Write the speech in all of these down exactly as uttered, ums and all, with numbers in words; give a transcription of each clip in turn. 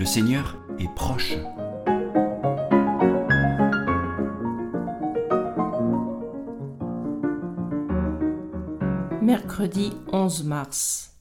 Le Seigneur est proche. Mercredi onze mars.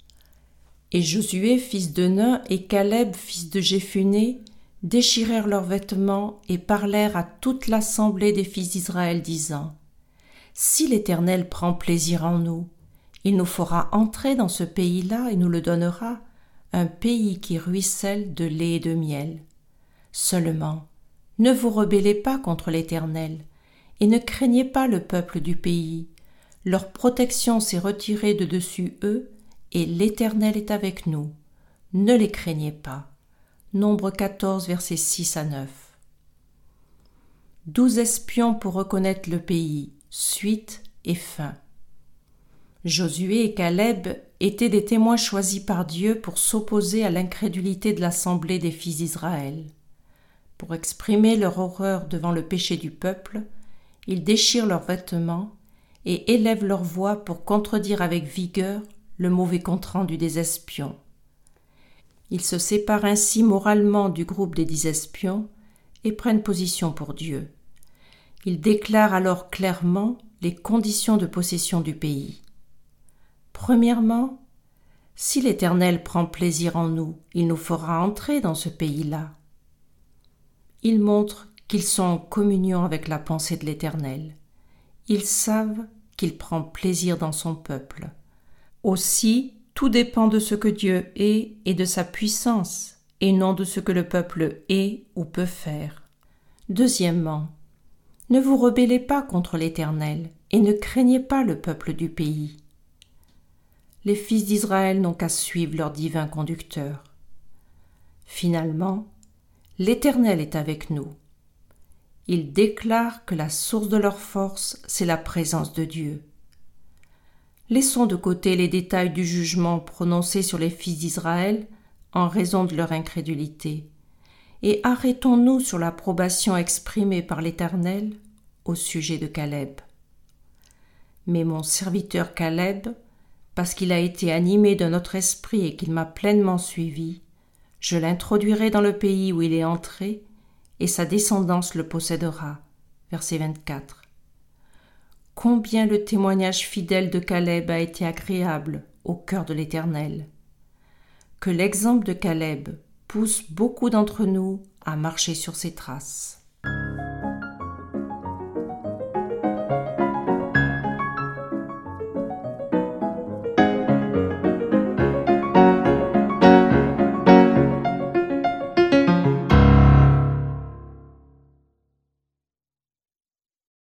Et Josué, fils de Nun, et Caleb, fils de Jéphuné, déchirèrent leurs vêtements et parlèrent à toute l'assemblée des fils d'Israël, disant : Si l'Éternel prend plaisir en nous, il nous fera entrer dans ce pays-là et nous le donnera, un pays qui ruisselle de lait et de miel. Seulement, ne vous rebellez pas contre l'Éternel, et ne craignez pas le peuple du pays. Leur protection s'est retirée de dessus eux, et l'Éternel est avec nous. Ne les craignez pas. Nombre quatorze, versets six à neuf. Douze espions pour reconnaître le pays, suite et fin. Josué et Caleb étaient des témoins choisis par Dieu pour s'opposer à l'incrédulité de l'assemblée des fils d'Israël. Pour exprimer leur horreur devant le péché du peuple, ils déchirent leurs vêtements et élèvent leur voix pour contredire avec vigueur le mauvais compte-rendu des espions. Ils se séparent ainsi moralement du groupe des dix espions et prennent position pour Dieu. Ils déclarent alors clairement les conditions de possession du pays. Premièrement, si l'Éternel prend plaisir en nous, il nous fera entrer dans ce pays-là. Ils montrent qu'ils sont en communion avec la pensée de l'Éternel. Ils savent qu'il prend plaisir dans son peuple. Aussi, tout dépend de ce que Dieu est et de sa puissance, et non de ce que le peuple est ou peut faire. Deuxièmement, ne vous rebellez pas contre l'Éternel, et ne craignez pas le peuple du pays. Les fils d'Israël n'ont qu'à suivre leur divin conducteur. Finalement, l'Éternel est avec nous. Ils déclarent que la source de leur force, c'est la présence de Dieu. Laissons de côté les détails du jugement prononcé sur les fils d'Israël en raison de leur incrédulité, et arrêtons-nous sur l'approbation exprimée par l'Éternel au sujet de Caleb. Mais mon serviteur Caleb, parce qu'il a été animé d'un autre esprit et qu'il m'a pleinement suivi, je l'introduirai dans le pays où il est entré, et sa descendance le possédera. Verset vingt-quatre. Combien le témoignage fidèle de Caleb a été agréable au cœur de l'Éternel. Que l'exemple de Caleb pousse beaucoup d'entre nous à marcher sur ses traces.